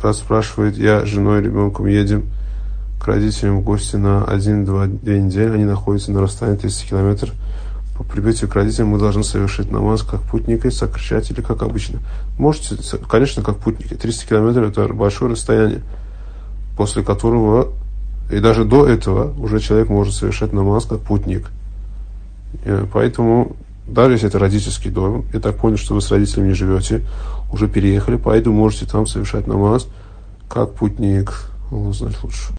Брат спрашивает, я с женой и ребенком едем к родителям в гости на 1-2 недели, они находятся на расстоянии 30 километров. По прибытию к родителям мы должны совершить намаз как путники, сокращать или как обычно. Можете, конечно, как путники. 300 километров – это большое расстояние, после которого, и даже до этого, уже человек может совершать намаз как путник. Поэтому, даже если это родительский дом, я так понял, что вы с родителями не живете, уже переехали, поэтому можете там совершать намаз как путник. Он знает лучше.